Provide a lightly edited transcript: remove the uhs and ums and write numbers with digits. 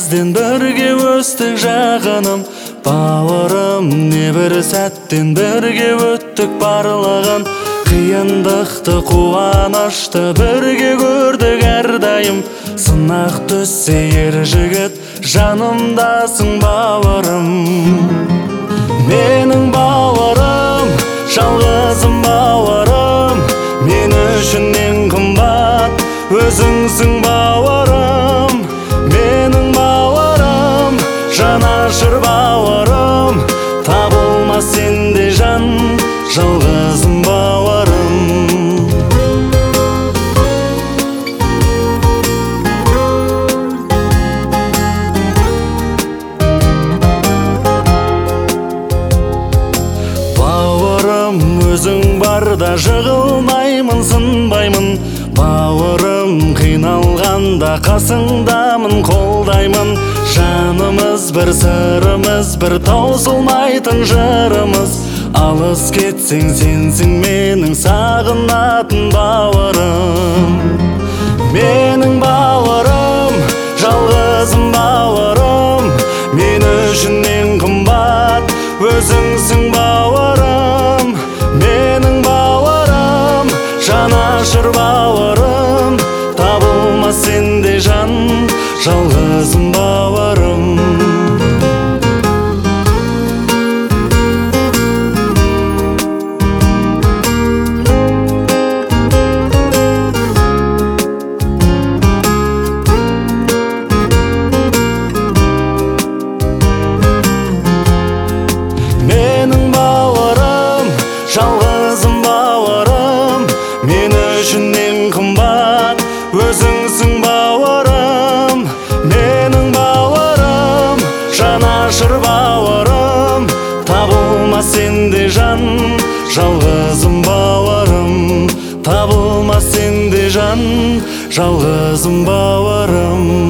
бізден бірге өстік жақыным, бауырым. Небір сәттен бірге өттік барлығын, қиындықты қуанышты бірге көрдік әрдайым. Сынақ түссе ер жігіт жанымдасың бауырым. Менің бауырым, жалғызым бауырым, мен үшін ең қымбат өзіңсің бауырым. Менің бауырым, жанашыр бауырым, табылмас сендей жан, жалғызым бауырым. Бауырым, өзің барда жығылмаймын, сынбаймын. Бауырым, қиналғанда қасыңдамын, қолдаймын. Жанымыз бір, сырымыз бір, таусылмайтын жырымыз. Алыс кетсең сенсің менің сағынатын бауырым. Менің бауырым, жалғызым бауырым, мен үшін ең қымбат өзіңсің бауырым. Менің бауырым, жанашыр бауырым, табылмас сендей жан, жалғызым бауырым. Менің бауырым, жалғызым бауырым, мен үшін ең қымбат өзіңсің бауырым. Менің бауырым, жанашыр бауырым, табылмас сендей жан, жалғызым бауырым. Табылмас сендей жан, жалғызым бауырым.